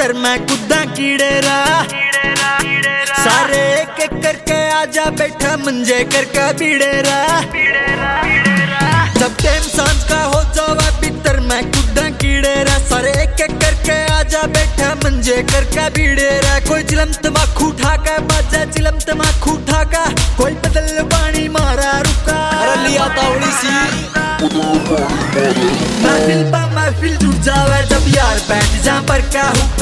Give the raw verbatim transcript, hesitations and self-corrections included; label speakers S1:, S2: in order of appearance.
S1: भीतर मैं कुदा कीड़ेरा, सारे एक एक करके आजा बैठा मंजे करके बीड़ेरा। जब टाइम सांझ का हो जावा भीतर मैं कुदा कीड़ेरा, सारे एक एक करके आजा बैठा मंजे करके बीड़ेरा। कोई चिलम तमाकू ठाका बाजा चिलम तमाकू ठाका, कोई बदल पानी मारा रुका।
S2: अरे लिया तावड़ी सी
S1: महफिल पा महफिल जुट जावे जब यार बैठ जा पर क्या हुक्का।